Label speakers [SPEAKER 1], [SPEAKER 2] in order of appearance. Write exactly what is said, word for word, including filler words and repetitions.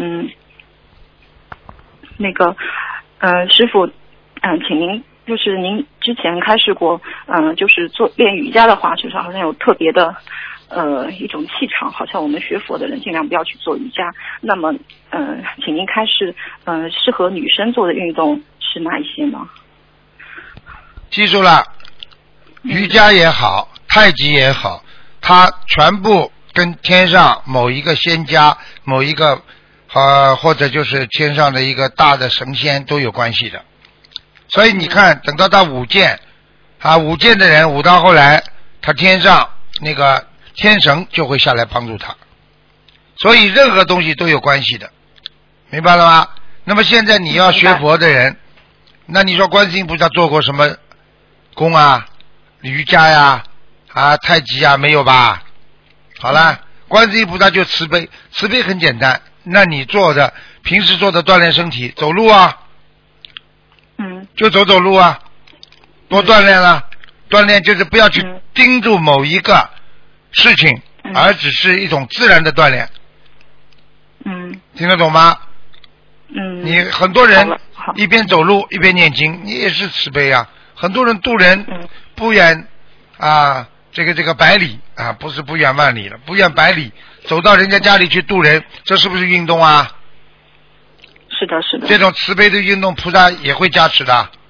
[SPEAKER 1] 嗯，那个呃师傅，嗯、呃，请您就是您之前开示过，嗯、呃，就是做练瑜伽的话，就是好像有特别的呃一种气场，好像我们学佛的人尽量不要去做瑜伽。那么，嗯、呃，请您开示，嗯、呃，适合女生做的运动是哪一些呢？
[SPEAKER 2] 记住了，瑜伽也好，太极也好，它全部跟天上某一个仙家、某一个呃或者就是天上的一个大的神仙都有关系的。所以你看，等到他舞剑啊，舞剑的人舞到后来，他天上那个天神就会下来帮助他。所以任何东西都有关系的，明白了吗？那么现在你要学佛的人，那你说观世音菩萨做过什么功啊？瑜伽呀啊太极啊没有吧？好了，观世音菩萨就慈悲，慈悲很简单。那你做的平时做的锻炼身体，走路啊，
[SPEAKER 1] 嗯，
[SPEAKER 2] 就走走路啊，多锻炼了。锻炼就是不要去盯住某一个事情，
[SPEAKER 1] 嗯、
[SPEAKER 2] 而只是一种自然的锻炼。
[SPEAKER 1] 嗯，
[SPEAKER 2] 听得懂吗？
[SPEAKER 1] 嗯，
[SPEAKER 2] 你很多人一边走路一边念经，你也是慈悲啊。很多人渡人不远啊，这个这个百里啊，不是不远万里了，不远百里，走到人家家里去渡人，这是不是运动啊？
[SPEAKER 1] 是的，是的。
[SPEAKER 2] 这种慈悲的运动，菩萨也会加持的。